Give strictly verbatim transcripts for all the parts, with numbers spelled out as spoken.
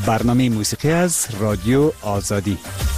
برنامه موسیقی از رادیو آزادی.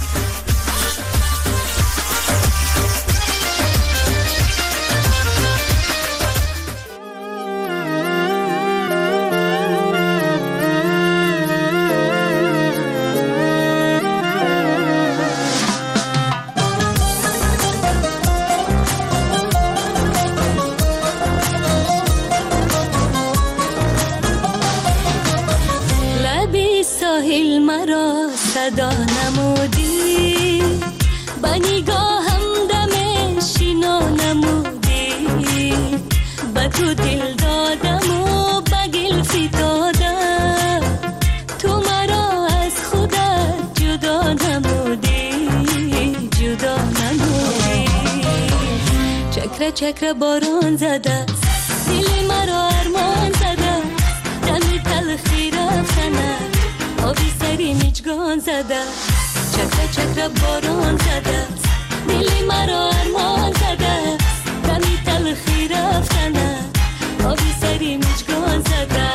ساحل مرا صدا نمودی، با نگاهم دم شینا نمودی، با تو دل دادم و با گل فتادم، تو مرا از خودت جدا نمودی، جدا نمودی. چکر چکر باران زده دل مرا ارمان زده، دمی تلخی رفتنه آبی سری میچگان زده، چکر چکر باران زده دل مرا ارمان زده، دمی تلخی رفتنه آبی سری میچگان زده.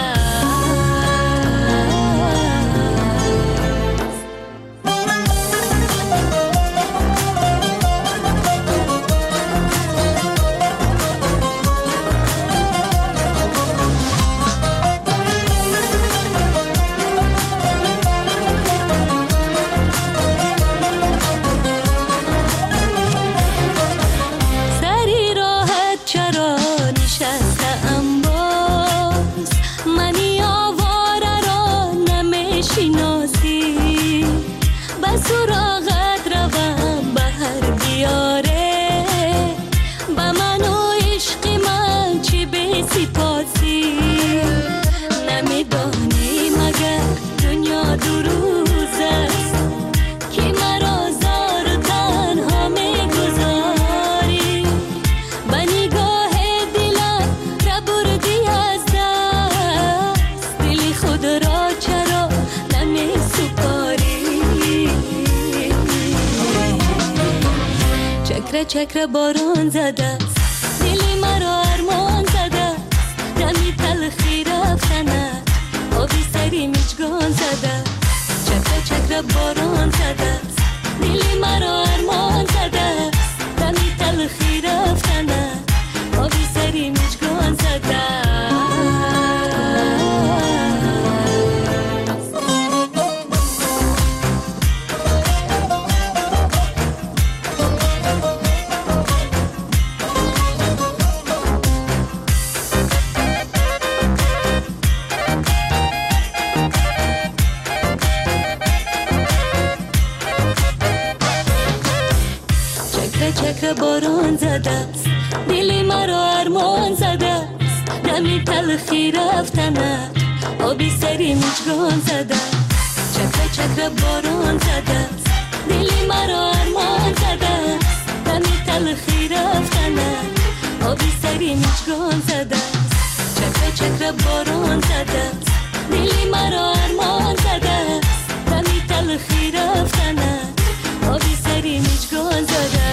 چکر باران زده دل مرا ارمان زده، دمی تلخی رفتنه آبی سری میچگان زده، چکر چکر باران زده دل مرا ارمان زده، دمی تلخی رفتنه آبی سری میچگان زده. چکر باران زده دل مرا ارمان زده، دمی تلخی رفتنه آبی سری میچگان زده، چکر چکر باران زده دل مرا ارمان زده، دمی تلخی رفتنه آبی سری میچگان زده، چکر چکر باران زده دل مرا ارمان زده، دمی تلخی رفتنه آبی سری میچگان زده.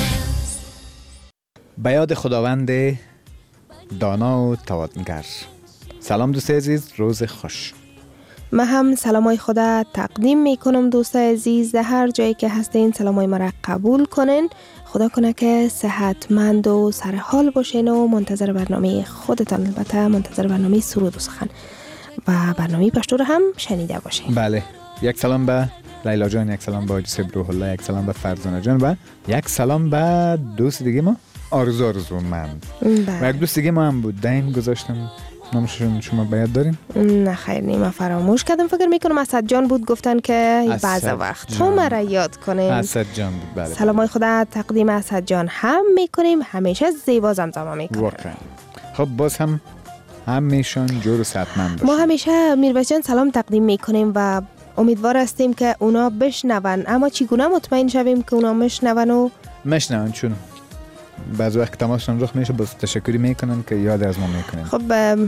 به یاد خداوند دانا و توانگر. سلام دوست عزیز، روز خوش. من هم سلامای خدا تقدیم میکنم دوست عزیز، در هر جایی که هستین سلامای مرا قبول کنین. خدا کنه که صحتمند و سر حال باشین و منتظر برنامه خودتان، البته منتظر برنامه سرود و سخن و برنامه پشتو رو هم شنیده باشین. بله، یک سلام به لیلا جان، یک سلام به حاجی صاحب روح الله، یک سلام به فرزانه جان و یک سلام به دوست دیگه ما آرزو آرزومند. و یک دوست دیگه ما هم بود دین گذاشتم، نامشون شما باید دارین؟ نه خیر، نیمه فراموش کردم، فکر میکنم اسد جان بود، گفتن که بعض وقت تو مرا یاد کنین. اسد جان بود. بله. سلامای خدا تقدیم اسد جان هم میکنیم، همیشه زیبا زمزمه میکنیم. واقعا. خب باز هم همیشون جور و صحتمند باشن. ما همیشه میرباز جان سلام تقدیم میکنیم و امیدوار هستیم که اونا بشنون، اما چگونه مطمئن شویم که اونا مشنون و مشنون؟ چون بعض وقت تماسشون رخ میشه، باز تشکری میکنن که یاد از ما میکنن. خب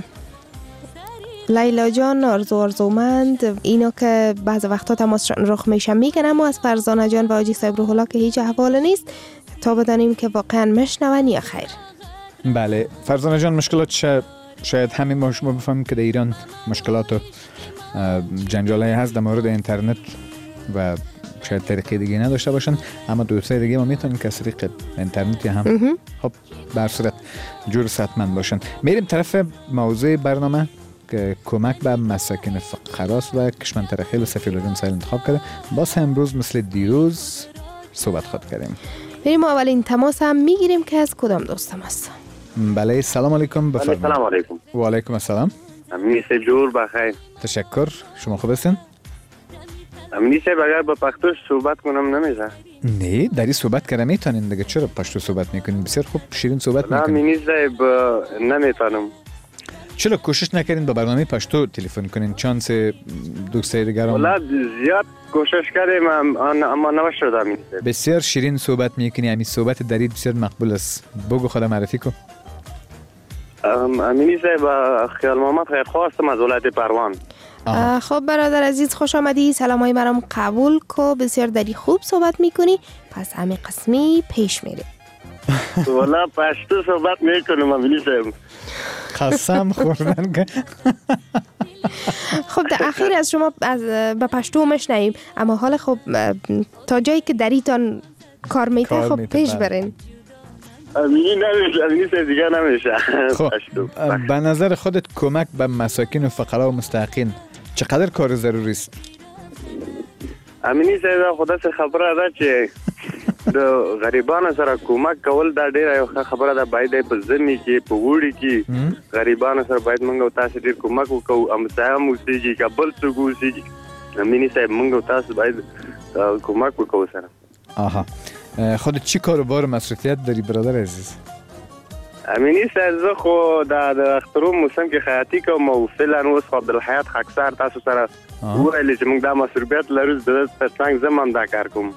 لیلا جان آرزو آرزومند اینا که بعض وقتا تماسشون رخ میشه میگن، اما از فرزانه جان و حاجی صاحب روح الله که هیچ احوال نیست، تا بدانیم که واقعا مشنون یا خیر. بله فرزانه جان، مشکلات شاید همین ما شما بفهمیم که در ایران مشکلات جنجالایی هست در مورد اینترنت و شاید طریقه دیگه نداشته باشن، اما دوستای دیگه ما میتونن که از طریق اینترنتی هم خب بر صورت جور صحتمند باشن. میریم طرف موضوع برنامه که کمک به مساکین فقراست و کشمنطره خیلی سفیر لجن سایل انتخاب کرده. باز امروز مثل دیروز صحبت خود کردیم. بریم اولین تماس هم میگیریم که از کدام دوستم هست. بله سلام علیکم بفرمایید. سلام علیکم. و علیکم السلام. امنیسه جور بخیر. تشکر. شما خوب هستین؟ امنیسه اگر با پشتو صحبت کنم نمیشه؟ نه داری صحبت کرده میتونین دیگه، چرا پشتو صحبت میکنین؟ بسیار خوب شیرین صحبت میکنین. امنیسه با نمیتونم. چرا کوشش نکردین با برنامه پشتو تلفن کنین؟ چانس دوستای دیگر هم والا زیاد کوشش کردیم اما نشد. امنیسه بسیار شیرین صحبت میکنی، همین صحبت دارید بسیار مقبول است. بگو خودم معرفی کن. امنیسه با خیال محمد خیر خواستم از ولایت پروان. خب برادر عزیز خوش آمدی، سلامای مرام قبول کو، بسیار داری خوب صحبت میکنی، پس همه قسمی پیش میره. والا پشتو صحبت میکنم امنیسه. قسم خوردن که خب در اخیر از شما از به پشتو مشنویم، اما حال خب تا جایی که دریتان کار میته خب پیش برین. امینی نمیشه، امینی دیگه نمیشه. خب به نظر خودت کمک به مساکین و فقرا و مستحقین چقدر کار ضروری است؟ امینی سیده خدا سه خبره ده چې د غریبانو سره کمک کول دا ډیره یو خبره ده. باید په ځمې کې په وړي کې غریبانو سره باید موږ او تاسو ډیر کمک وکړو. امسا هم اوسېږي که بل څوک اوسېږي، امینی صاحب موږ او تاسو باید کمک وکړو سره. آها خودت چی کاروبار مصرفیت داری برادر عزیز؟ امینی صاحب زه خو د اخترو موسم کې خیاطي کوم او فعلا اوس خو عبدالحیات خاکسار تاسو سره وویل چې موږ دا مصرفیت لرو، د پسنګ زم دا کار کوم.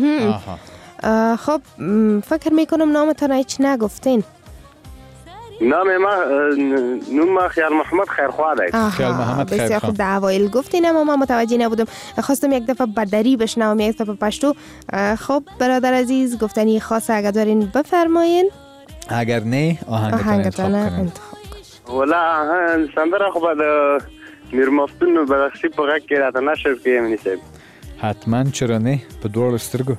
خب فکر میکنم نامتان هیچ نگفتین. نام ما نوم خیال محمد خیرخواه ده. خیال محمد خیرخواه. بسیار خوب در اوایل گفتین اما ما متوجه نبودم، خواستم یک دفعه بدری بشنوم یک دفعه پشتو. خب برادر عزیز گفتنی خاصه اگر دارین بفرمایین، اگر نه آهنگتان انتخاب کن. ولا آهنگ سندره خب د میر مفتون و بدخشی په غږ کې راته نشر کې امنی صاحب. حتما چرا نه په دوړ سترګو.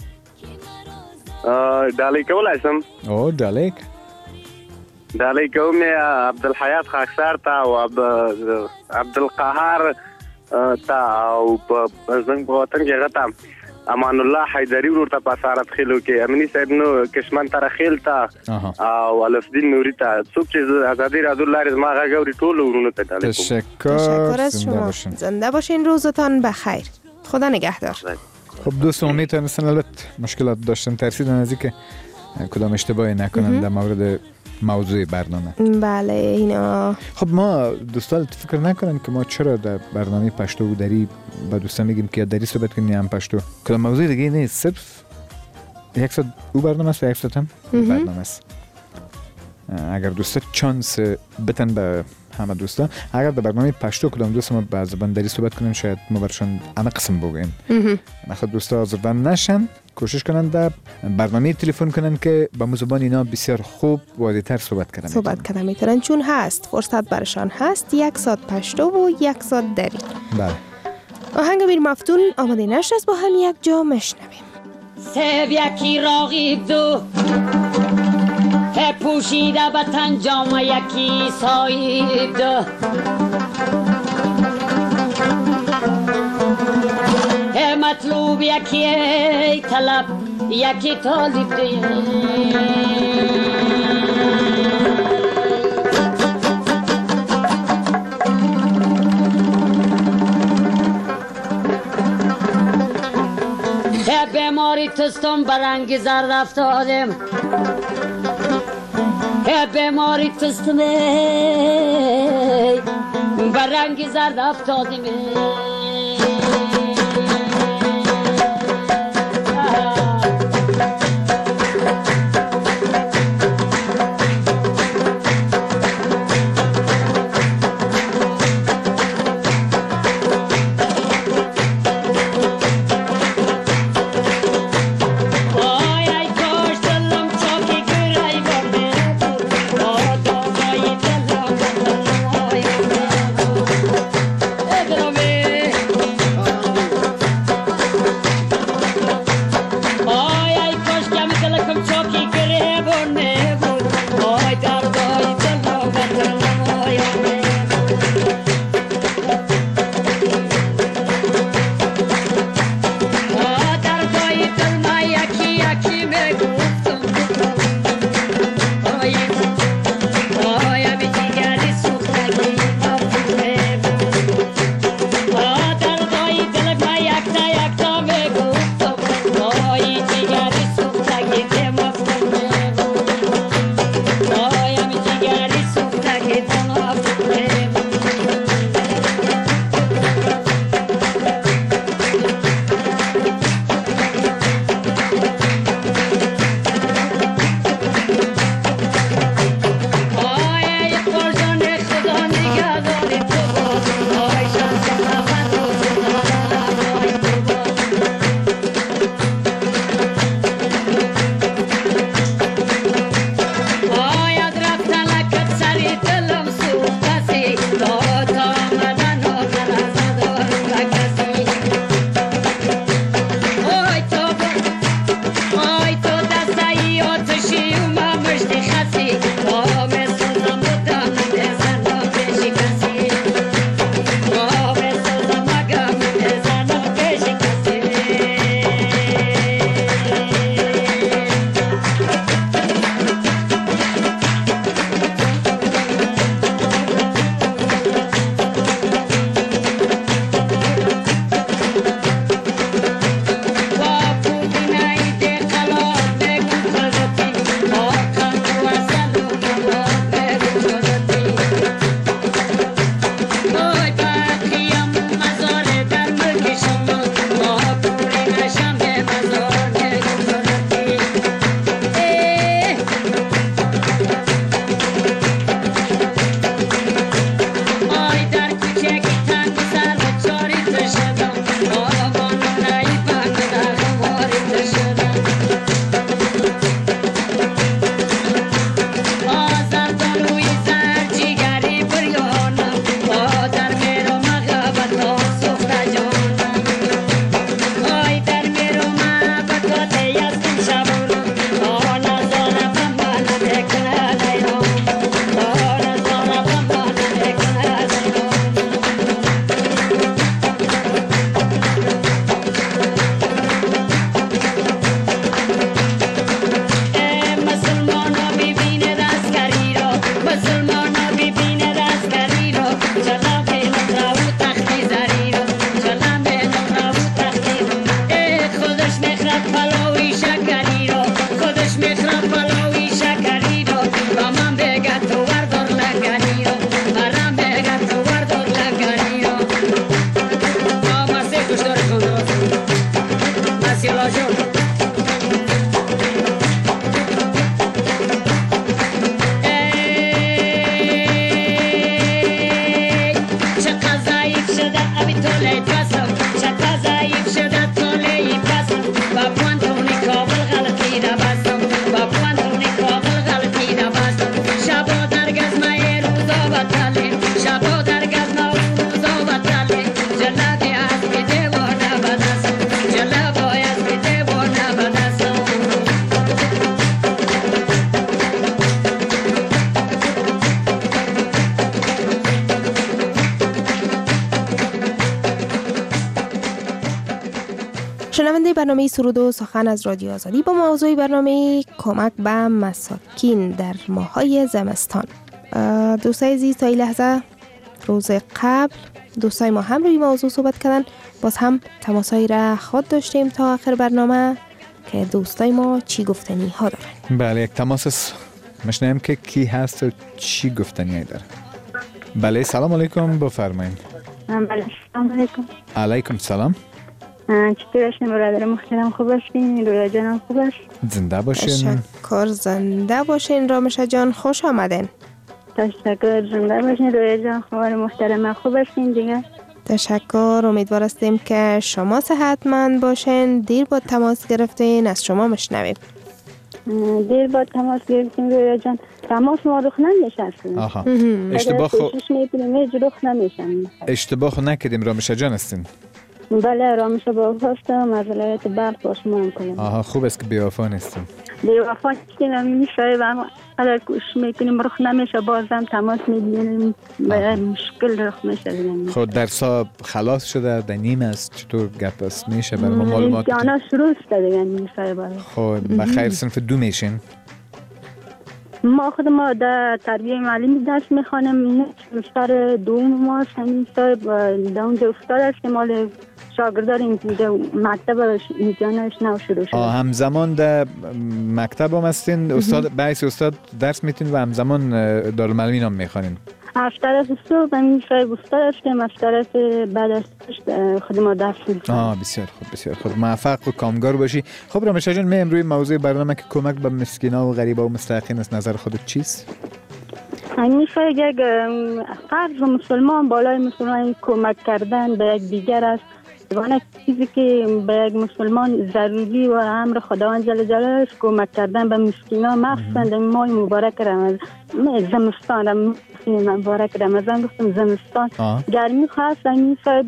ډالۍ کولای سم؟ او ډالۍ ډالۍ کوم عبدالحیات خاکسار ته او عبدالقهار ته او زنګ په وطن کې هغه ته امان الله حیدری ورته په سارت خېلو کې امنی صاحب نو کشمن تر خېل ته او الفدین نوري ته څوک چې آزادی رادو لارې ما غاوري ټول ورونو ته ډالۍ کوم. تشکر از شما، زنده باشین، روزتان بخیر، خدا نگهدار. خب دوست امید تونستن البته مشکلات داشتن، ترسیدن از اینکه کدام اشتباهی نکنن در مورد موضوع برنامه. بله اینا. خب ما دوستان فکر نکنن که ما چرا در برنامه پشتو و دری با دوستان میگیم که دری صحبت کنیم هم پشتو، کدام موضوع دیگه نیست، صرف یک ساعت او برنامه است و یک ساعت هم برنامه است. اگر دوستا چانس بتن به همه دوستا، اگر در برنامه پشتو کدام دوست ما با زبان دری صحبت کنیم شاید ما برشان انا قسم بگویم. نخواد دوستا آزردن نشن، کوشش کنن در برنامه تلفن کنن که با زبان اینا بسیار خوب واضح‌تر صحبت کنن صحبت کنن میتونن، چون هست فرصت برشان هست. یک ساعت پشتو و یک ساعت دری. بله. آهنگ میر مفتون آماده نشست، با هم یک جا مشنویم. سب یکی راقیب دو که پوشیده به تن جام یکی سایب دو، که مطلوب یکی طلب یکی طالب دو. بیماری تستم برنگ زرد افتادم، بیماری تستم برنگ زرد افتادم. Pero شنونده برنامه سرود و سخن از رادیو آزادی با موضوع برنامه کمک به مساکین در ماهای زمستان. دوستای عزیز تا این لحظه روز قبل دوستای ما هم روی موضوع صحبت کردن، باز هم تماسایی را خود داشتیم تا آخر برنامه که دوستای ما چی گفتنی ها دارن. بله، یک تماس مشنیم که کی هست و چی گفتنی های داره. بله، سلام علیکم، بفرمایید. بله، سلام علیکم. علیکم سلام. چطور هستین برادر محترم؟ خوب هستین؟ رویا جانم خوب است؟ زنده باشین. تشکر، زنده باشین رامشه جان، خوش آمدین. تشکر، زنده باشین رویا جان، خواهر محترم خوب هستین دیگه؟ تشکر، امیدوار هستیم که شما صحتمند باشین. دیر با تماس گرفتین، از شما مشنویم. دیر با تماس گرفتیم رویا جان، تماس ما رخ نمیشه اصلا. آها، اشتباه خو رخ نمیشه. اشتباه خو نکردیم رامشه جان هستین؟ بله، رامشه با هستم، از ولایت بلخ با شما هم کنم. آها، خوب است که بی‌وفا نیستیم. بی‌وفا نیستیم، میشه و ما اگر کوشش میکنیم رخ نمیشه، بازم تماس میگیریم و مشکل رخ میشه. خود در صاحب خلاص شده، در نیم است، چطور گپ است؟ میشه برای ما معلومات امتحانا شروع شده دیگه میشه برای. خب بخیر، صنف دو میشین؟ ما خود ما در تربیه معلمی درس میخوانم، سر دوم ما همین صاحب در اونجا استاد است که مال شاگردار اینجا مکتب امتحانش نو شروع شده. آه، همزمان در مکتب هم هستین؟ استاد بعضی استاد درس میتین و همزمان دارالمعلمین هم میخوانین؟ از طرف صبح همین صاحب استاد هستیم، از طرف بعد از خود ما درس میخوانیم. آه، بسیار خوب، بسیار خوب، موفق و کامگار باشی. خب رامشه جان، می امروز موضوع برنامه که کمک به مسکینا و غریبا و مستحقین است، نظر خودت چیست؟ همین صاحب یک فرض مسلمان بالای مسلمان کمک کردن به یک دیگر است. دوانه چیزی که به یک مسلمان ضروری و امر خداوند جل جلاله است، کمک کردن به مسکینان، مخصوصا در ماه مبارک زمستان رم مبارک رمضان گفتم زمستان گرمی خواست این ساعت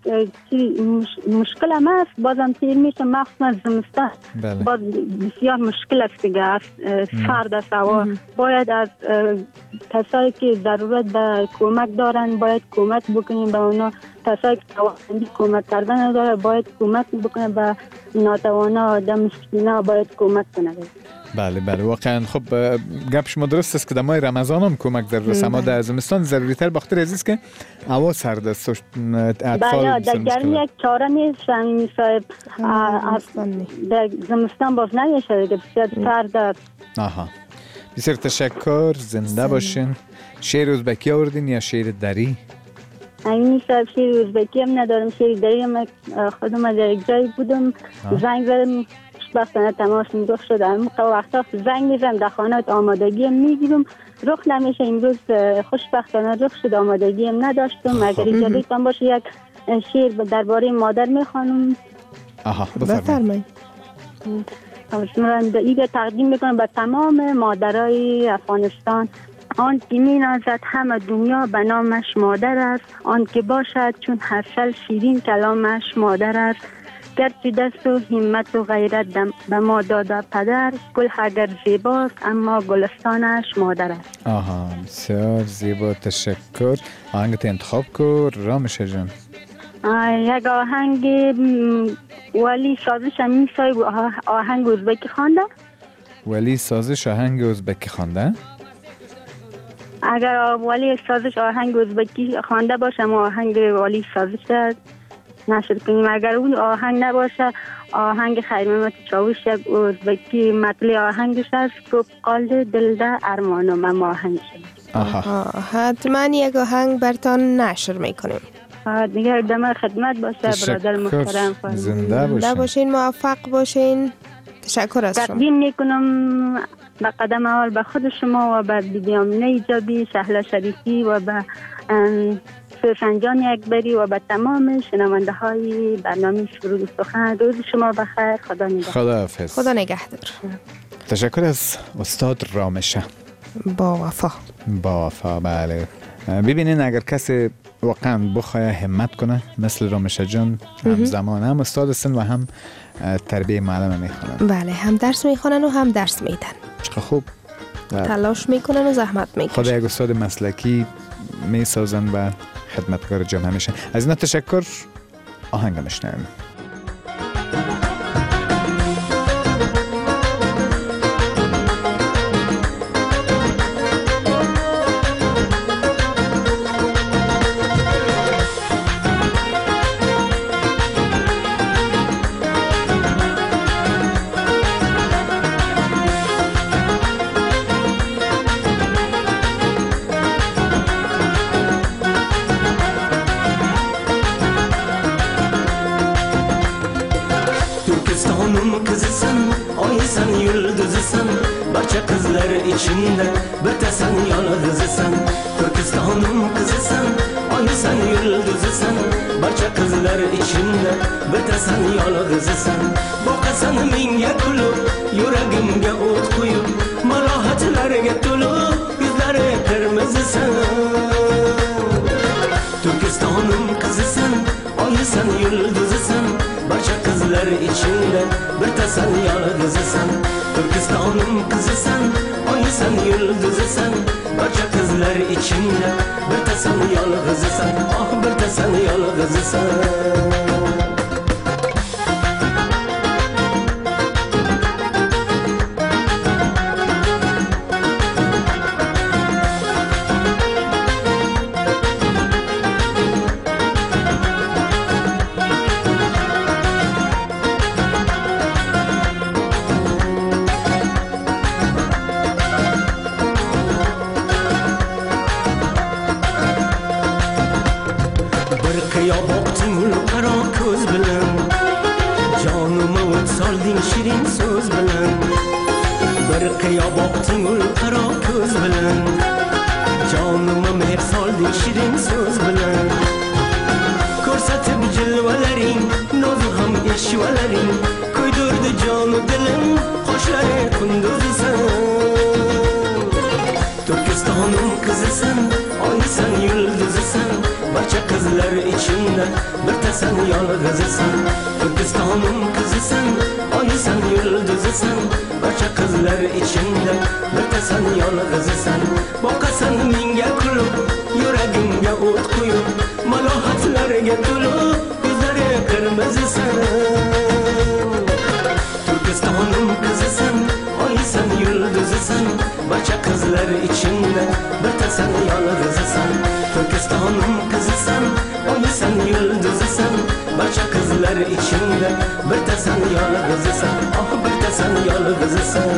مشکل هم است بازم تیر میشه مخصوصا زمستان باز بسیار مشکل است دیگه سرد است هوا باید از کسایی که ضرورت به کمک دارن باید کمک بکنیم به اونا کسایی که توانایی کمک کردن نداره باید کمک بکنه به ناتوانا آدم مسکینا باید کمک کنه. بله بله واقعا خب گپ شما درست است که در ماه رمضان هم کمک ضرور است اما در زمستان ضروری تر بخاطر از که هوا سرد است بله در گرمی یک چاره نیست همین صاحب در زمستان باز نمیشه دیگه بسیار سرد است. آها بسیار تشکر زنده باشین. شعر ازبکی آوردین یا شعر دری؟ همین صاحب شعر ازبکی هم ندارم شعر دری هم خودم در یک جایی بودم زنگ زدم خوشبختانه تماس میگفت شد موقع وقتا زنگ میزم در خانه آمادگی هم میگیرم رخ نمیشه امروز خوشبختانه رخ شد آمادگی هم نداشتم اگر اجازه تان باشه یک شعر درباره مادر میخوانم. آها بفرمایید. من دیگه تقدیم میکنم به تمام مادرای افغانستان. آن که می نازد همه دنیا به نامش مادر است آن که باشد چون حرشل شیرین کلامش مادر است گرچه دست و همت و غیرت به ما داده پدر گل اگر زیباست اما گلستانش مادر است. آها بسیار زیبا تشکر. آهنگت انتخاب کن رامشه جان. یک آهنگ ولی سازش همین سای آهنگ ازبکی خوانده. ولی سازش آهنگ ازبکی خوانده؟ اگر ولی سازش آهنگ ازبکی خوانده باشه ما آهنگ ولی سازش نشر کنیم اگر اون آهنگ نباشه آهنگ خیر محمد چاوش یک ازبکی مطلع آهنگش است که قال دلده ارمانم اما آهنگش. آها حتما یک آهنگ برتان نشر میکنیم. دیگه دم خدمت باشه برادر محترم. زنده باشین موفق باشین. تشکر از شما. تقدیم میکنم به قدم اول به خود شما و به بیبی آمینه ایجابی شهلا شریفی و به سوسنجان اکبری و به تمام شنونده های برنامه سرود سخن. روز شما بخیر. خدا نگهدار. خدا حافظ. خدا نگهدار. تشکر از استاد رامشه. با وفا. با وفا بله. ببینین اگر کسی واقعا بخواه همت کنه مثل رامشه جان هم زمان هم استاد سن و هم تربیه معلمه میخونن. بله هم درس میخونن و هم درس میدن. چقدر خوب. تلاش میکنن و زحمت میکشن. خدا یک استاد مسلکی میسازن و خدمتگار جامعه میشن. از اینا تشکر. آهنگ میشنویم. içinde bıtasan yalnızsan Türkistan'ın kızısan ay sen yıldızısan barça kızlar içinde bıtasan yalnızsan boqasan menga kulub yuragimga o't qo'yib malohatlarga to'lib yuzlari qirmizisan Türkistan'ın kızısan ay sen yıldızısan barcha kızlar içinde bıtasan yalnızsan Türkistan'ın kızısan ay sen yıldızısan barcha kızlar içinde bıtasan yalnızsan ah bıtasan yalnızsan Şirin söz bilen bir qiyo boqding ul qaro ko'z bilan jonimga mehr solding shirin so'z bilan ko'rsatib jilvalaring nozu ham eshvalaring ko'ydirdi jonu dilim qoshlari qunduzisan Turkiston qizlar içinde bir sen yalgızsan. Türkistan'ım kızısın, aysan yıldızısın. Barcha qizlar içinde bir sen yalgızsan. Boqasan menga kulib, yuragimga o't qo'yib, malohatlarga to'lib, ko'zlari qirmizisan. Türkistan'ım kızısın, aysan yıldızısın. Barcha qizlar içinde bir sen yalgızsan. Türkistan'ım kızısın, aysan yıldızısın. Barcha qizlar içinde bir sen yalgızısın. Ah bir sen yalgızısın.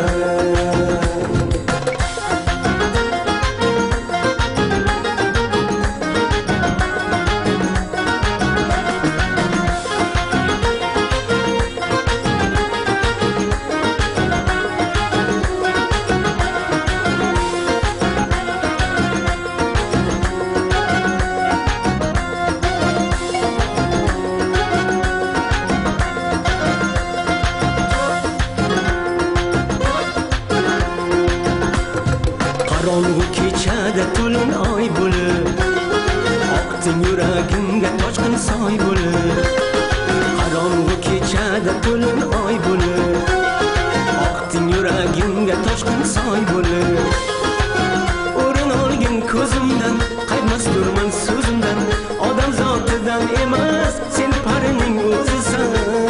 Qaranlık kechada to'lin oy bo'lib, oqtin yuragimga toshqin soy bo'lib. Qaranlık kechada to'lin oy bo'lib, oqtin yuragimga toshqin soy bo'lib. O'rin olgin ko'zimdan, qaytmas durman so'zimdan. Odam zotidan emas, sen parining o'zisan.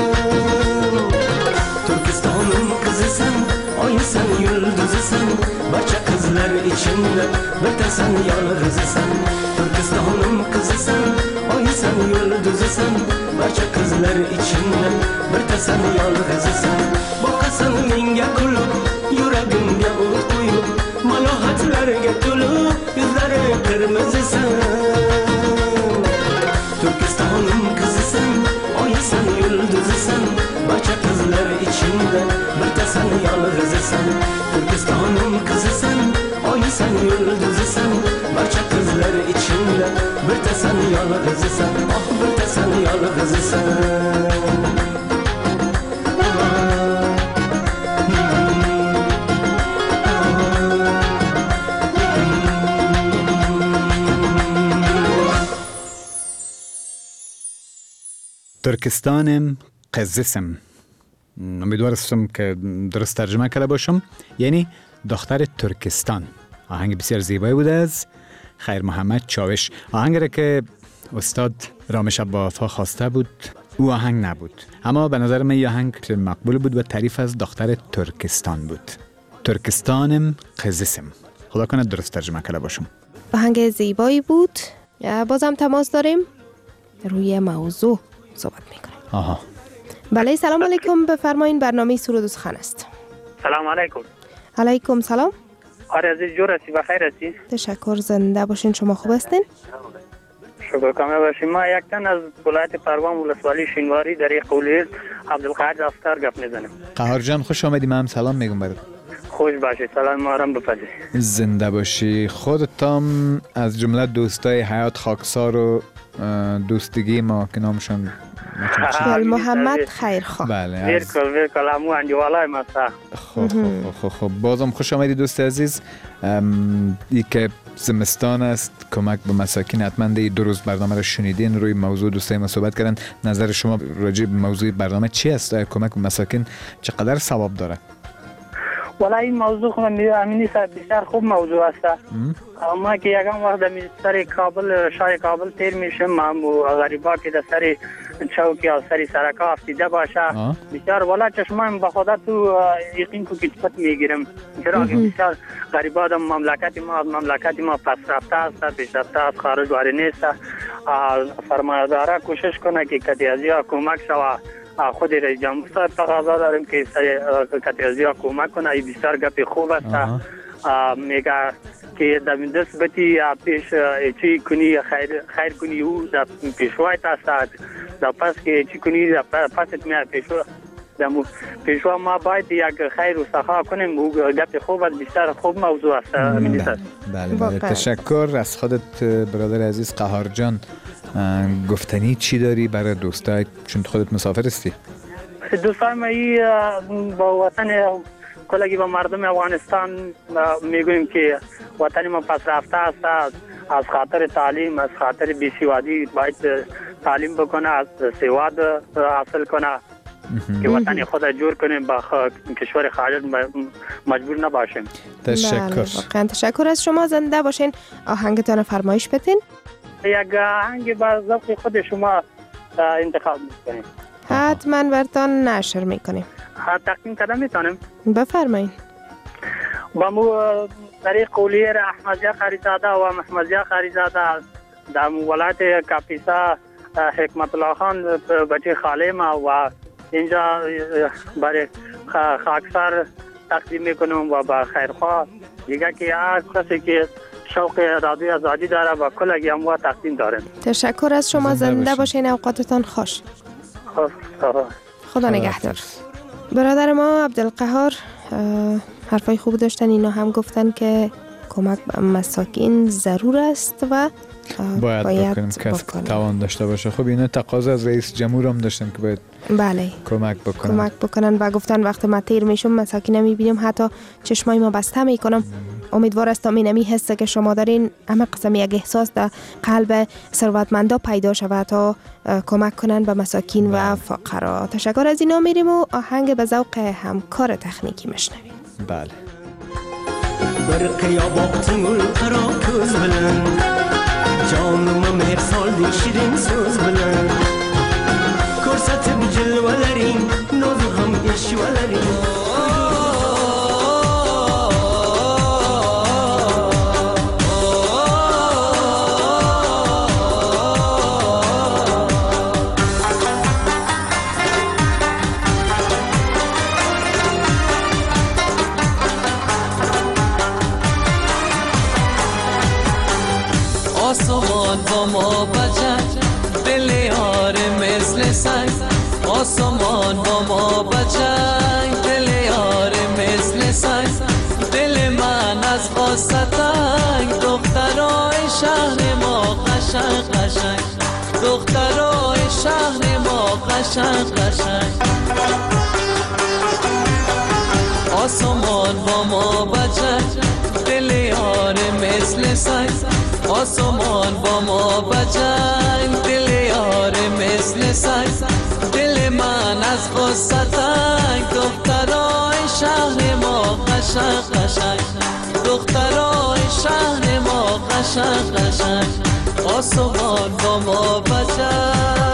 Türkistan'ım kızısın, aysan yıldızısın. Barcha qizlar içinde bir sen yalgızısın. Türkistan'ım kızısın, aysan yıldızısın. Barcha qizlar içinde bir sen yalgızısın. Boqasan menga kulib, yuragimga o't qo'yib, malohatlarga to'lib, yuzlari qirmizisan. Türkistan'ım kızısın, aysan yıldızısın. Barcha qizlar içinde bir sen yalgızısın. Türkistan'ım kızısın, aysan yıldızısın. Barcha qizlar içinde bir sen yalgızısın. Ah bir sen yalgızısın. ترکستانم قزسم. امیدوار هستم که درست ترجمه کرده باشم. یعنی دختر ترکستان. آهنگ بسیار زیبایی بود از خیر محمد چاوش. آهنگ را که استاد رامش عبافا خواسته بود او آهنگ نبود، اما به نظر من این آهنگ مقبول بود و تعریف از دختر ترکستان بود. ترکستانم قزسم. خدا کنه درست ترجمه کرده باشم. آهنگ زیبایی بود. بازم تماس داریم، روی موضوع صحبت میکنیم. آها. بله سلام علیکم، بفرمایین. برنامه سرود و سخن است. سلام علیکم. علیکم سلام. آره عزیز جور هستی، بخیر هستی؟ تشکر، زنده باشین. شما خوب هستین؟ شکر کامل باشیم. ما یک تن از ولایت پروان ولسوالی شینواری در یک قولیز عبدالقادر افطار گپ میزنیم. قهار جان خوش آمدی. من هم سلام میگم برات. خوش باشی، سلام ما هم بپذیر. زنده باشی. خودتام از جمله دوستای حیات خاکسار و دوستگی ما که نامشون گل محمد خیرخواه. بله. ویرکل ویرکل همو اندیوالای مسا. خب خب خب خب بازم خوش آمدی دوست عزیز. ای که زمستان است، کمک به مساکین. حتما دی دو روز برنامه رو شنیدین، روی موضوع دوستای ما صحبت کردن. نظر شما راجع به موضوع برنامه چی است؟ کمک به مساکین چقدر ثواب داره؟ والا این موضوع خود امینی سر بسیار خوب موضوع است. ما که یکم وقت در سر کابل شای کابل تیر میشم، ما غریبا که در سر چوکی یا سر سرکا افتیده باشه بسیار والا چشمان با خدا تو یقین کو کتفت میگیرم. چرا که بسیار غریبا در مملکت ما مملکت ما پس رفته است، پیشرفته است، خارج واری نیست. فرمایدارا کوشش کنه که کتیازیا کمک شوه. خود رئیس جمهور صاحب تقاضا داریم که کتیازیا کمک کنه. این بسیار گپ خوب است. میگه که در دستبتی پیش چی کنی خیر خیر کنی او در پیشوایت است. در پس که چی کنی در پست میاد پیشوا. در پیشوا ما باید یک خیر و سخا کنیم. او گپ خوب است، بسیار خوب موضوع است. بله بله, بله. تشکر از خودت برادر عزیز. قهار جان گفتنی چی داری برای دوستای، چون خودت مسافر هستی؟ دوستای ما با وطن کلگی با مردم افغانستان میگویم که وطن ما پس رفته است. از خاطر تعلیم، از خاطر بیسوادی باید تعلیم بکنه، از سواد حاصل کنه که وطن خود جور کنیم، با کشور خارج مجبور نباشیم. تشکر. واقعا تشکر از شما. زنده باشین. آهنگتان فرمایش بدین. یک آهنگ با ذوق خود شما انتخاب میکنیم. حتما برتان نشر میکنیم. تقدیم کردن میتونیم؟ بفرمایید. با مو طریق قولیر احمدزاده خاریزاده و محمدزاده خاریزاده در ولایت کاپیسا حکمت الله خان بچه خاله ما و اینجا برای خاکسار تقدیم میکنم و با خیرخواه دیگه که هر کسی که شوق رادیو آزادی داره و کل اموا تقدیم داریم. تشکر از شما. زنده باشین. اوقاتتان خوش. خدا خدا نگهدار. برادر ما عبدالقهار حرفای خوب داشتن. اینا هم گفتن که کمک به مساکین ضرور است و باید, باید بکنیم کسی که توان داشته باشه. خب اینا تقاضا از رئیس جمهور هم داشتن که باید بله کمک بکنن کمک بکنن و گفتن وقتی ما تیر میشم مساکین نمیبینیم، حتی چشمای ما بسته میکنم. امیدوار استم این نمی حسه که شما دارین همه قسم یک احساس در قلب ثروتمندا پیدا شود تا کمک کنن به مساکین و فقرا. تشکر از اینا. میریم و آهنگ به ذوق همکار تکنیکی میشنویم. بله. برقی آباقتون القرا کز بلند جانم مهر سال دی شیرین سوز بلند کرست بجلولرین نوزو هم اشولرین آسمان با ما بچه دل یار مثل سنگ، آسمان با ما بچه دل یار مثل سنگ، دل من از خواستنگ دخترای شهر ما قشنگ قشنگ، دخترای شهر ما قشنگ قشنگ. آسمان با ما بچه دل یار مثل سنگ، آسمان با ما بجنگ دل یار مثل سنگ، دل من از خواستنگ دخترای شهر ما قشنگ قشنگ، دخترای شهر ما قشنگ قشنگ. آسمان با ما بجنگ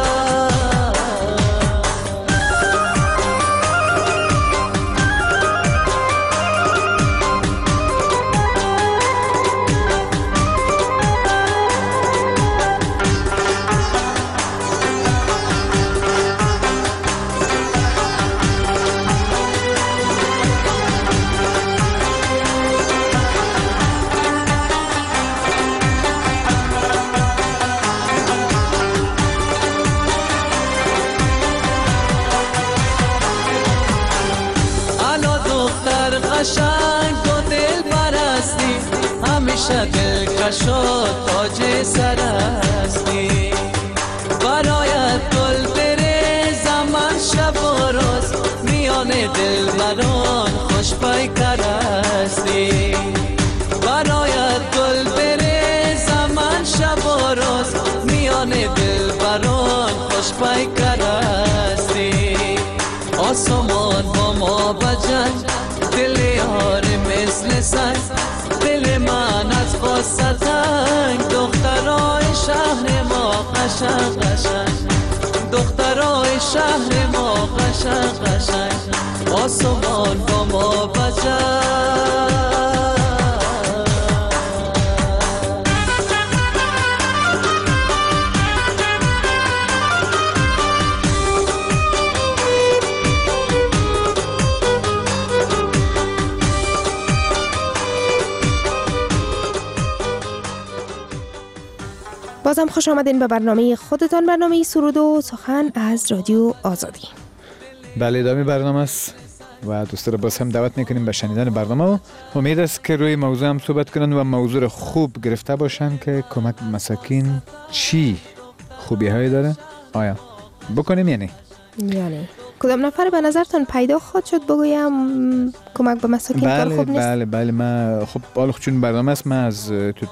دلکش و تاج سر هستی، برایت گل بریزم من شب و روز، میان دلبران خوش پیکر هستی، برایت گل بریزم من شب و روز، میان دلبران خوش پیکر هستی. آسمان با ما بجنگ دل یار مثل سنگ، دل من از خواستنگ دخترای شهر ما قشنگ قشنگ، دخترای شهر ما قشنگ قشنگ. آسمان با ما بجنگ بازم خوش آمدین به برنامه خودتان، برنامه سرود و سخن از رادیو آزادی. بله ادامه برنامه است و دوست رو باز هم دعوت میکنیم به شنیدن برنامه و امید است که روی موضوع هم صحبت کنن و موضوع خوب گرفته باشن که کمک مساکین چی خوبی هایی داره، آیا بکنیم یعنی یعنی کدام نفر به نظرتان پیدا خود شد بگویم کمک به مساکین کار خوب نیست؟ بله بله من خب حالا چون برنامه است من از تو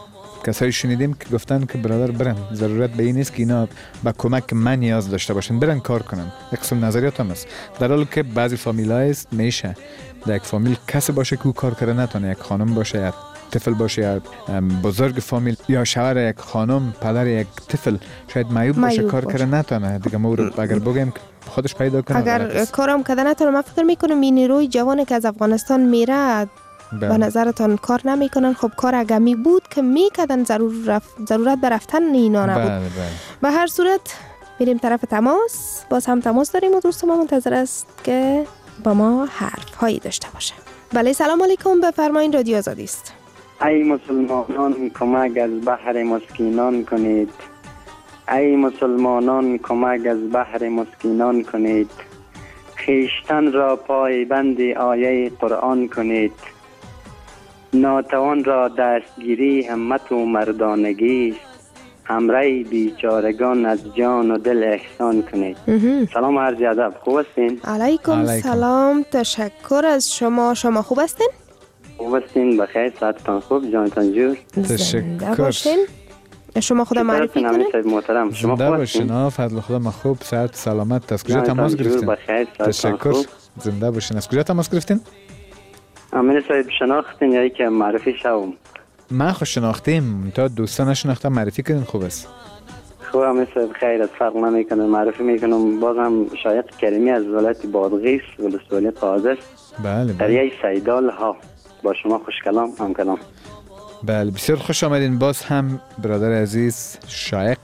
کسایی شنیدیم که گفتن که برادر برن، ضرورت به این نیست که اینا با کمک من نیاز داشته باشن، برن کار کنن. یک قسم نظریات هم است، در حالی که بعضی فامیل‌ها است میشه در یک فامیل کسی باشه که او کار کنه نتونه، یک خانم باشه یا طفل باشه یا بزرگ فامیل یا شوهر یک خانم، پدر یک طفل شاید معیوب باشه کار کنه نتونه دیگه. ما اگر بگیم خودش پیدا کنه، اگر کارم کده نتونه، من فکر میکنم این نیروی جوانی که از افغانستان میره به نظرتان کار نمیکنن؟ خب کار اگه می بود که میکردن، ضرور رف... ضرورت به رفتن اینا نبود. بله بله. به هر صورت میریم طرف تماس. باز هم تماس داریم و دوست ما منتظر است که با ما حرف هایی داشته باشه. بله سلام علیکم، بفرمایید، رادیو آزادی است. ای مسلمانان کمک از بحر مسکینان کنید، ای مسلمانان کمک از بحر مسکینان کنید، خیشتن را پایبند آیه قرآن کنید، ناتوان را دستگیری همت و مردانگی، همراه بیچارگان از جان و دل احسان کنید. سلام عرض ادب، خوب هستین؟ علیکم سلام، تشکر از شما. شما خوب هستین؟ خوب هستین، بخیر، ساعتتان خوب، جانتان جور. تشکر. شما خدا معرفی کنید. محترم، شما زنده باشین. آه فضل خدا، ما خوب، صحت سلامت. از کجا تماس گرفتین؟ تشکر، زنده باشین. از کجا تماس گرفتین؟ امین صاحب شناختین یا ای که معرفی شوم؟ ما خود شناختیم، تا دوستان نشناختم، معرفی کردین. خوب است. خوب امین صاحب، خیر است، فرق نمیکنه، معرفی میکنم. بازم شایق کریمی از ولایت بادغیس، ولسوالی قادس. بله. دریای سیدال ها، با شما خوش کلام هم کلام. بله بسیار خوش آمدین باز هم برادر عزیز شایق.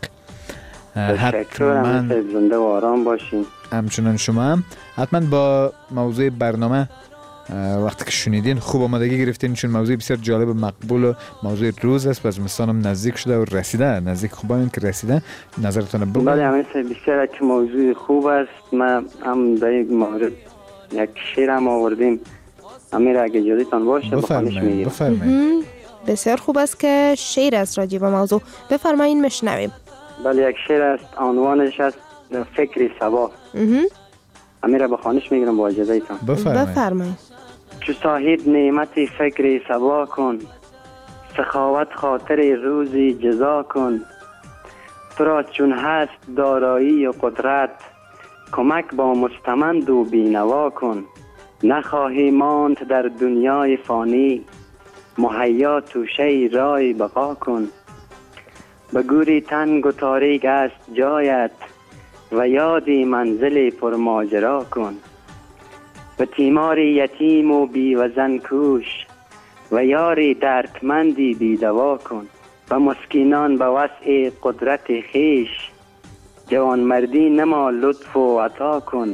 حتما زنده و آرام باشین. همچنان شما هم حتما با موضوع برنامه وقتی که شنیدین خوب آمادگی گرفتین، چون موضوع بسیار جالب و مقبول و موضوع روز است و از مستانم نزدیک شده و رسیده، نزدیک خوبان که رسیده. نظرتون بگید. بله همین بسیار که موضوع خوب است. ما هم در یک مورد یک شعر هم آوردیم، امیر اگه جدیتان باشه بخوانش میگیم. بفرمایید. بسیار خوب است که شعر است راجع به موضوع، بفرمایید مشنویم. بله یک شعر است، عنوانش است فکر صبا. امیر بخوانش میگیرم با اجازه ایتان. بفرمایید. بفرمایید. چو صاحب نعمت فکر صبا کن، سخاوت خاطر روزی جزا کن، تو را چون هست دارایی و قدرت، کمک با مستمند و بینوا کن. نخواهی ماند در دنیای فانی، مهیا توشه رای بقا کن. به گوری تنگ و تاریک است جایت، و یادی منزل پرماجرا کن. به تیمار یتیم و بی وزن کوش، و یاری دردمندی بی دوا کن. و مسکینان به وسع قدرت خیش، جوانمردی نما لطف و عطا کن.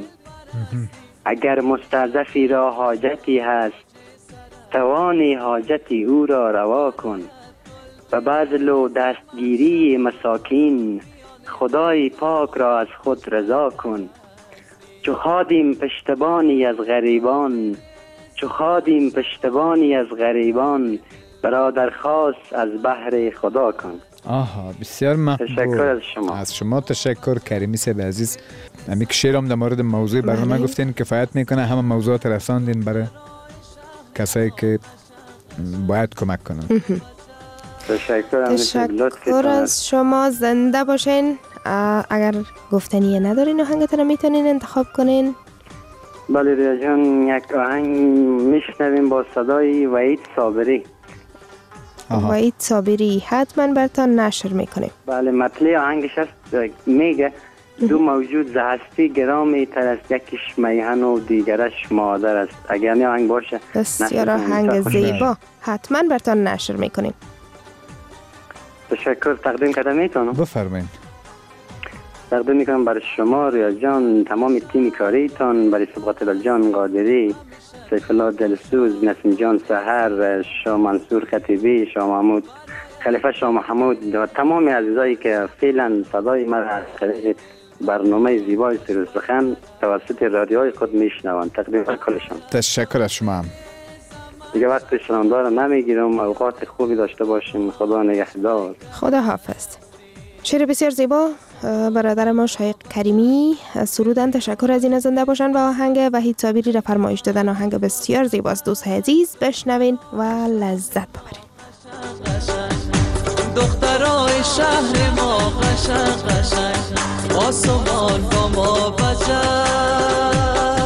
اگر مستضعفی را حاجتی هست، توانی حاجتی او را روا کن. و بذل و دستگیری مساکین، خدای پاک را از خود رضا کن. چو خادیم پشتبانی از غریبان، چو خادیم پشتبانی از غریبان، برادر خواست از بحر خدا کن. آها بسیار مقبول. تشکر از شما. از شما تشکر کریمی صاحب عزیز. امی که شعرم در مورد موضوع برنامه گفتین کفایت میکنه، همه موضوعات رساندین برای کسایی که باید کمک کنن. تشکر. تشکر از شما، زنده باشین. اگر گفتنی ندارین آهنگتون رو میتونین انتخاب کنین. بله ریا جان، یک آهنگ میشنویم با صدای وحید صابری. وحید صابری حتما براتون نشر میکنیم. بله مطلع آهنگش است، میگه دو موجود زهستی گرامی تر است، یکیش میهن و دیگرش مادر است. اگر نه آهنگ باشه بسیار آهنگ زیبا، حتما براتون نشر میکنیم. تشکر. تقدیم کردم میتونم؟ بفرمایید. تقدیم میکنم برای شما ریا جان، تمام تیم کاریتان، برای سبقت جان قادری، سیف الله دلسوز، نسیم جان سحر، شاه منصور خطیبی، شاه محمود خلیفه، شاه محمود و تمام عزیزایی که فعلا صدای من از طریق برنامه زیبای سر و سخن توسط رادیوهای خود میشنوند. تقدیم کلشان. تشکر از شما. دیگه وقت شنونده نمیگیرم، اوقات خوبی داشته باشیم. خدا نگهدار. خدا حافظ. شعر بسیار زیبا برادر ما شایق کریمی سرودن. تشکر از این زنده باشن و آهنگ وحید صابری را فرمایش دادن. آهنگ بسیار زیباست، دوست عزیز بشنوین و لذت ببرین. دو شهر ما قشنگ قشنگ آسمان با ما بجنگ.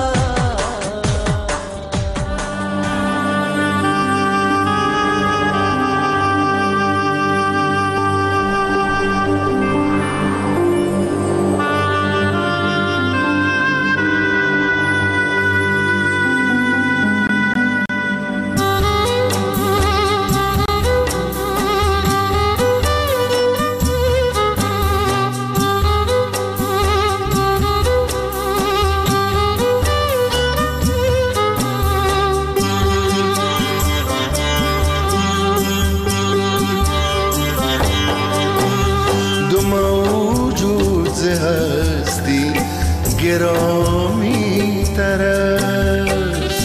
گرامی تر است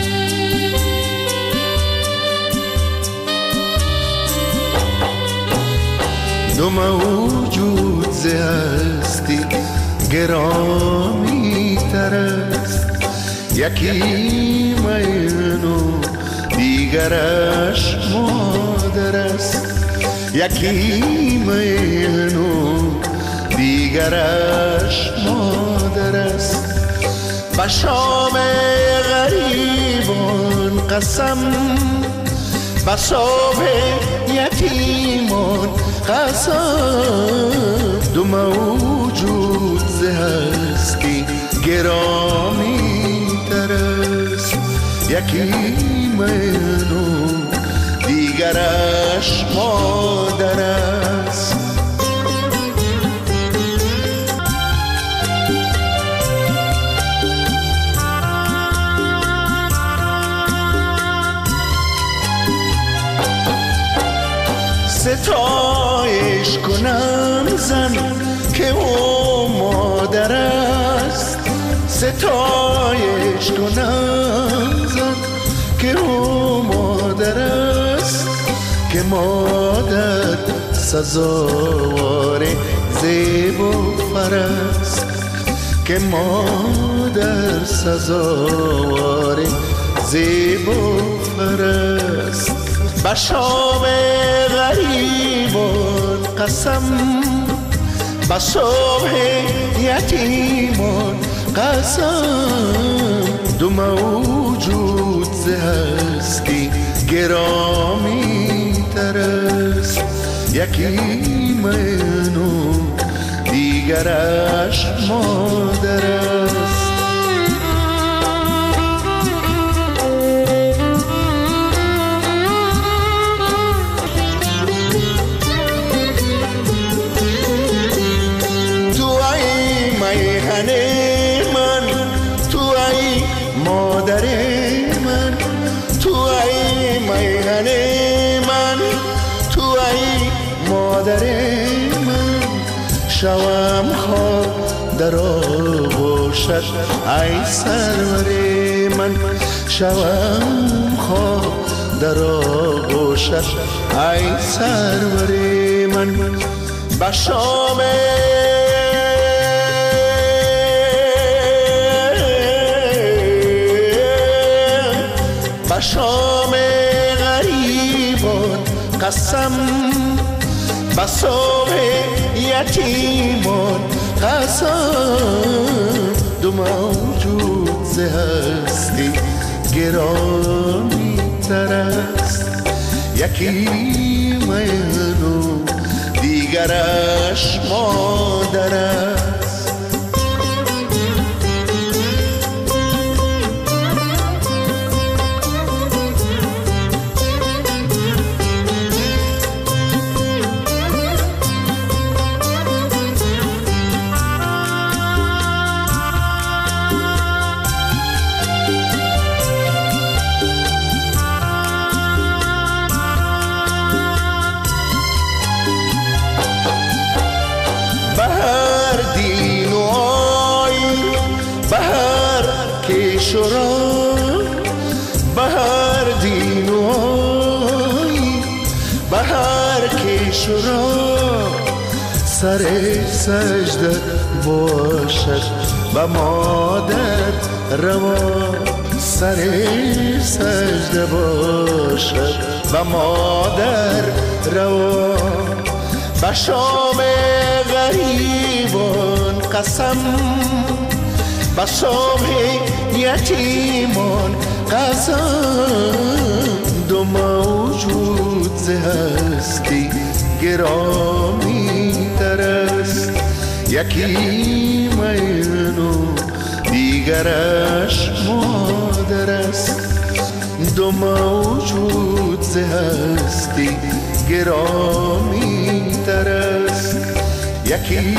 دو موجود ز هستی گرامی تر است یکی من و دیگرش مادر است یکی من و دیگرش مادر است به شام غریبان قسم به صبح یتیمان قسم دو موجود ز هستی گرامی تر است یکی من و دیگرش مادر است. ستایش کنم زن که او مادر است ستایش کنم زن که او مادر است که مادر سزاوار زیب و فر است که مادر سزاوار زیب و فر است به شام غریبان قسم به صبح یتیمان قسم دو موجود ز هستی گرامی تر است یکی من و دیگرش مادر است. شوام خواه در آغوشت ای سرور من شوام خواه در آغوشت ای سرور من به شام به شام غریبان قسم به صبح یتیمان قسم دو موجود ز هستی گرامی تر است یکی من و دیگرش مادر است. بهر دین و آیین بهر کش را سر سجده باشد به مادر روا سر سجده باشد به مادر روا به شام غریبان قسم، به شام یتیمان قسم. دو موجود ز هستی گرامی تر است، یکی من و دیگرش مادر است. دو موجود ز هستی گرامی تر است، یکی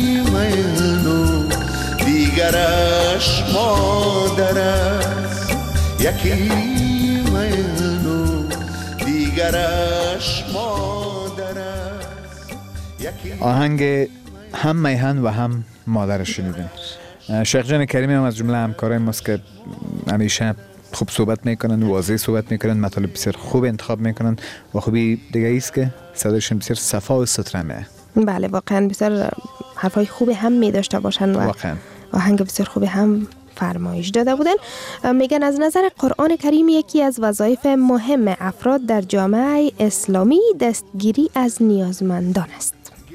من و دیگرش مادر است. یکی من و دیگرش مادر است. آهنگ هم میهن و هم مادرش شنیدیم. شیخ جان کریمی هم از جمله همکارای ماست که همیشه خوب صحبت میکنن، واضح صحبت میکنن، مطالب بسیار خوب انتخاب میکنن و خوبی دیگه ایست که صدایشون بسیار صفا و ستره میه. بله واقعا بسیار حرفای خوبی هم می داشته باشن و واقعا آهنگ بسیار خوبی هم فرمایش داده بودن. میگن از نظر قرآن کریم یکی از وظایف مهم افراد در جامعه اسلامی دستگیری از نیازمندان است.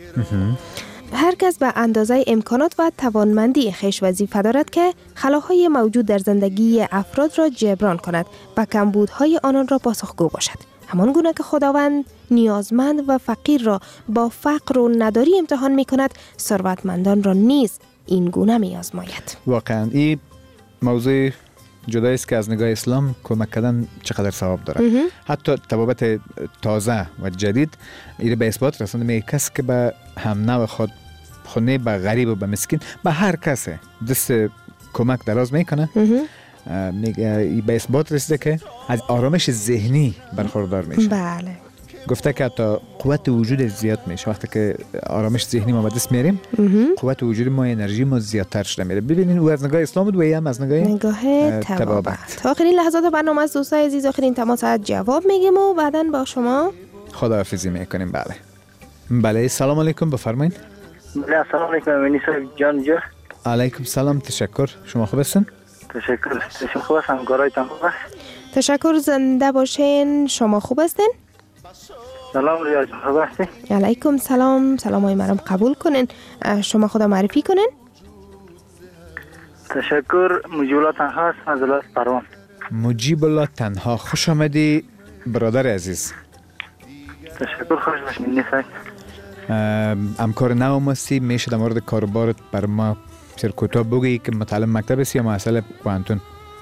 هر کس به اندازه امکانات و توانمندی خویش وظیفه دارد که خلاهای موجود در زندگی افراد را جبران کند و کمبودهای آنان را پاسخگو باشد. همان گونه که خداوند نیازمند و فقیر را با فقر و نداری امتحان می کند، ثروتمندان را نیز این گونه می آزماید. واقعا این موضوع جدایی است که از نگاه اسلام کمک کردن چقدر ثواب داره. حتی طبابت تازه و جدید این به اثبات رسانده میگه کسی که به هم نوع خود خونه به غریب و به مسکین به هر کسی دست کمک دراز میکنه، میگه به اثبات رسیده که از آرامش ذهنی برخوردار میشه. بله. گفته که حتی قوت وجود زیاد میشه وقتی که آرامش ذهنی ما به دست میاریم، قوت وجود ما، انرژی ما زیادتر شده میره. ببینین او از نگاه اسلام بود و هم از نگاه نگاه طبابت. تا آخرین لحظات برنامه از دوستای عزیز، آخرین تماس جواب میگیم و بعداً با شما خداحافظی میکنیم. بله بله سلام علیکم، بفرمایید. بله سلام علیکم منیسا جان جو. علیکم سلام، تشکر. شما خوب هستین؟ تشکر. شما خوب هستم، همکارایتان خوب است؟ تشکر، زنده باشین. شما خوب هستین؟ سلام ریاض، خوب هستی؟ علیکم سلام. سلامای مرام قبول کنین. شما خدا معرفی کنین. تشکر. مجیب الله تنها هست از ولایت پروان. مجیب الله تنها، خوش آمدی برادر عزیز. تشکر، خوش باشین. نیست همکار نو ماستی، میشه در مورد کاروبارت بر ما بسیار کوتاه بگی که متعلم مکتب هستی یا محصل پوهنتون؟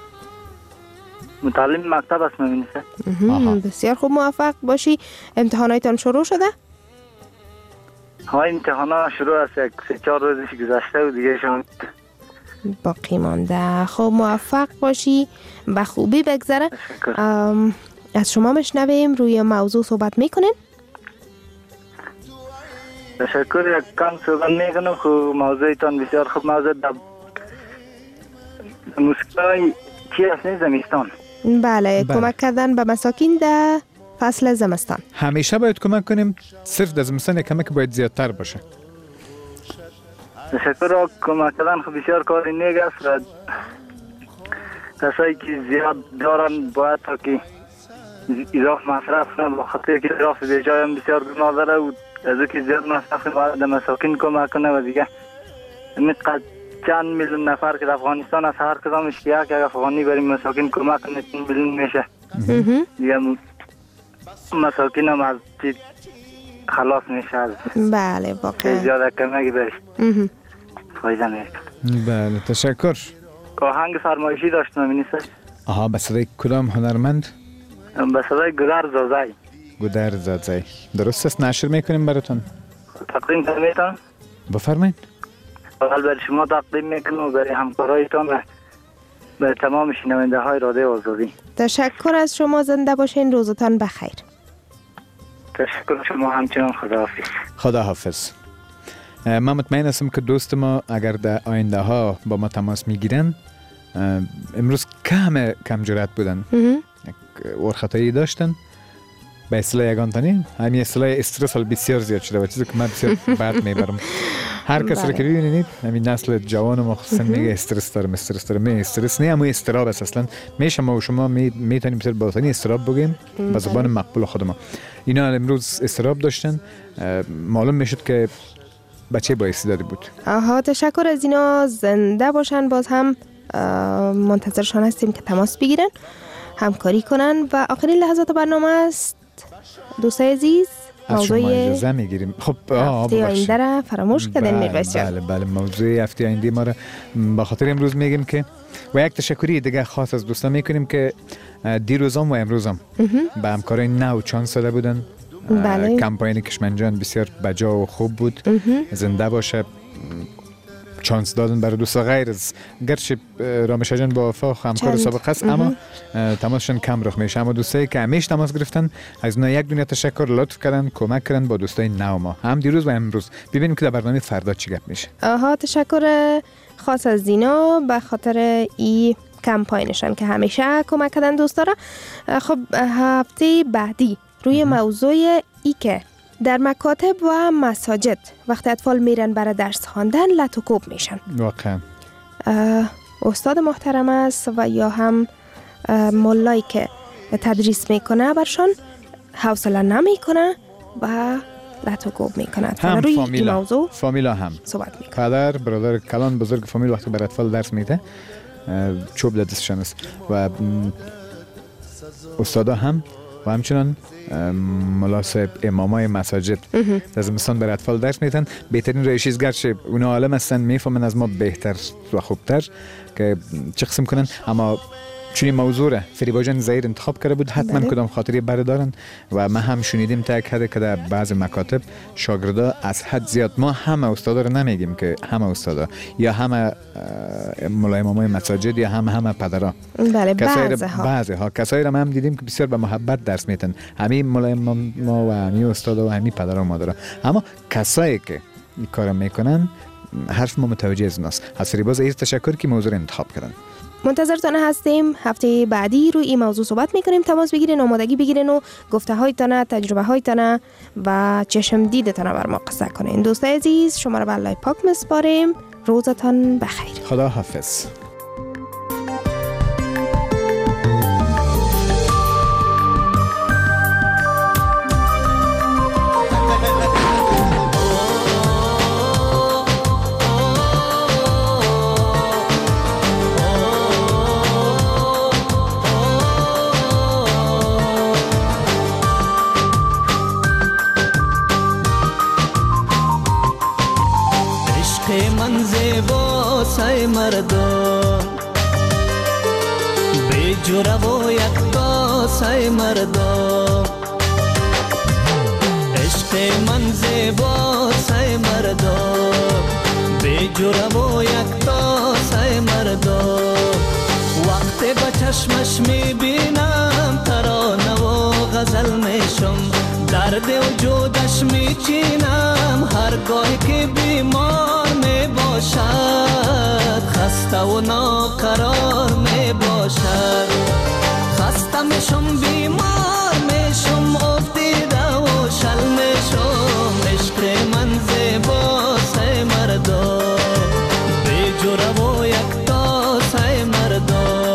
متعلم مکتب است مبینیسه. بسیار خوب، موفق باشی. امتحانایتان شروع شده؟ ها امتحانا شروع است، یک سه چهار روزش گذشته و دیگه شما باقی مانده. خب موفق باشی، به خوبی بگذره. از شما بشنویم روی موضوع صحبت میکنین؟ تشکر. یک کم صحبت میکنم. خب موضوعتان بسیار خوب موضوع در موسیقی چی است زمستان. بله، کمک کردن به مساکین در فصل زمستان. همیشه باید کمک کنیم، صرف در زمستان کمک باید زیادتر باشه. تشکر. کمک کردن خب بسیار کاری نیک است و کسایی که زیاد دارن باید تا که اضافه مصرف کنن، بخاطر که اضافه به جای هم بسیار گناه داره و از او که زیاد مصرف باید در مساکین کمک کنه و دیگه اینقدر چند میلیون نفر که در افغانستان از هر کدامش که یک افغانی برای مساکین کمک کنه چند میلیون میشه. دیگه مساکین هم از چی خلاص میشه. بله واقعا زیاده کمکی برش فایده میشه. بله تشکر. آهنگ فرمایشی داشتم مینیسه. آها، به صدای کدام هنرمند؟ به صدای گودر زازای. گودر زازای، درست است، نشر میکنیم براتون. تقدیم کنمیتان؟ بفرمایید. اول برای شما تقدیم میکنم و برای همکارایتان و برای تمام شنونده های رادیو آزادی. تشکر از شما، زنده باشین، روزتان بخیر. تشکر شما همچنان. خداحافظ. خداحافظ. من مطمئن هستم که دوست ما اگر در آینده ها با ما تماس میگیرن، امروز کم کم جرأت بودن، ورخطایی داشتن، به اصطلاح یگانتانی همین اصطلاح استرس بسیار زیاد شده و چیزی که من بسیار بد میبرم. هر کس رو که ببینید همین نسل جوان ما خصوصا میگه استرس دارم استرس دارم. می استرس نه، اما استراب است. اصلا میشه ما و شما میتونیم بسیار با آسانی استراب بگیم به زبان مقبول خود ما. اینا امروز استراب داشتن، معلوم میشد که بچه با استعدادی بود. آها، تشکر از اینا. زنده باشن. باز هم منتظرشان هستیم که تماس بگیرن، همکاری کنن. و آخرین لحظات برنامه است دوستای عزیز. موضوع اجازه میگیریم. خب هفته آینده را فراموش کردن میرویس جان. بله بله، موضوع هفته آینده ما را به خاطر امروز میگیم که و یک تشکری دیگه خاص از دوستان میکنیم که دیروزم و امروزم به همکارای نو چانس داده بودن. بله. کمپاین کشمنجان بسیار بجا و خوب بود. زنده باشه. چانس دادن برای دوستا غیر از گرچه رامشا جان با وفا همکار سابق است، اما تماسشون کم رخ میشه. اما دوستایی که همیشه تماس گرفتن از اونها یک دنیا تشکر، لطف کردن، کمک کردن با دوستای نو ما، هم دیروز و امروز. ببینیم که در برنامه فردا چی گپ میشه. آها، تشکر خاص از دینا به خاطر ای کمپاینشان که همیشه کمک کردن دوستا را. خب هفته بعدی روی موضوع ای که در مکاتب و مساجد وقتی اطفال میرن برای درس خواندن لط و کوب میشن. واقعا استاد محترم است و یا هم مولایی که تدریس میکنه برشان حوصله نمیکنه و لط و کوب میکنه. هم روی فامیلا این موضوع فامیلا هم صحبت میکنه. پدر برادر کلان بزرگ فامیل وقتی برای اطفال درس میده چوب در دستشان است و استادا هم و همچنان ملاسب امامای مساجد در زمستان بر اطفال درس میتن. بهترین روشیز گرچه اونا عالم هستن میفهمن از ما بهتر و خوبتر که چه قسم کنن، اما چون این موضوع را فریبا جان زهیر انتخاب کرده بود حتما بله. کدام خاطری بردارن و ما هم شنیدیم تا یک حد که در بعض مکاتب شاگردا از حد زیاد، ما همه استادا رو نمیگیم که همه استادا یا همه مولای امامای مساجد یا همه همه پدرها، بله بعضی ها بعضی ها کسایی را ما هم دیدیم که بسیار به محبت درس میتن، همین مولای امام ما و همین استادا و همین پدرها و مادرها، اما کسایی که این کارو میکنن حرف ما متوجه از ناست. از فریبا زهیر تشکر که موضوع رو انتخاب کردن. منتظرتان هستیم. هفته بعدی روی این موضوع صحبت میکنیم. تماس بگیرین، آمادگی بگیرین و گفته هایتان، تجربه هایتان و چشم دیدتان بر ما قصه کنین. دوستای عزیز، شما را به الله پاک میسپاریم. روزتان بخیر. خدا حافظ. سای مردم به جوره و یکتا سای مردم عشق من زیبا سای مردم به جوره و یکتا سای مردم وقتی با چشمش میبینم ترانه و غزل میشم درد وجودش میچینم هرگاهی که بیمار میباشد خسته و ناقرار میباشد خسته میشم بیمار میشم افتیده و شل میشم عشق من زیبا سای مردم به جوره و یکتا سای مردم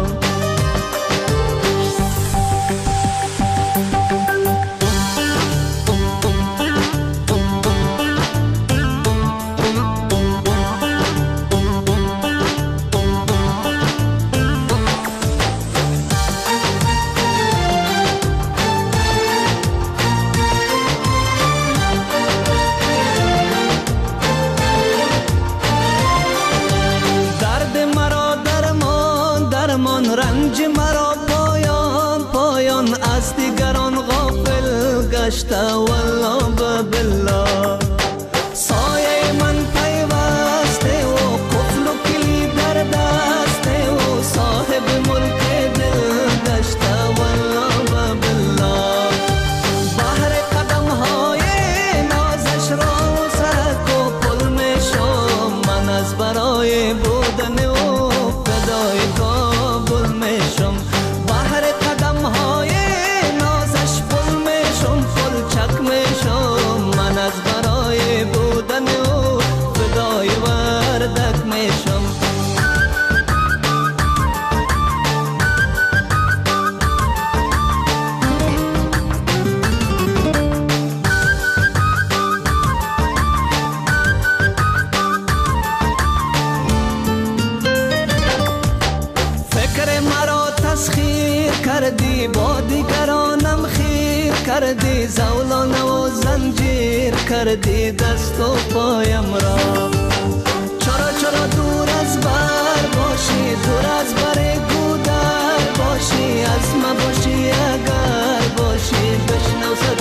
والله بالله سایه من پیوسته و قفل و کلی در دسته و صاحب ملک دل گشته والله بالله بحر قدم های نازش را سرک و پل میشم من از برای بودن و فدای کابل میشم بحر قدم های نازش پل میشم من از برای زولانه و زنجیر کردی دست و پایم را. چرا چرا دور از بر باشی، دور از بر گودر باشی، از ما باشی اگر باشی بشنو صدا